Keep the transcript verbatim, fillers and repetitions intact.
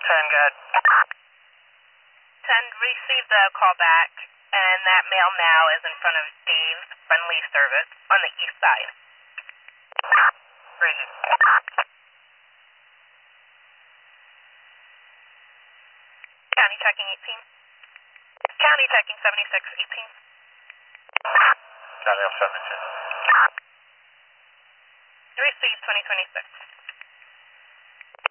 ten, good. ten, received a call back, and that male now is in front of Dave's Friendly Service on the east side. Crazy. County checking eighteen. County checking seventy-six eighteen. County of seventy-two. Received twenty twenty-six.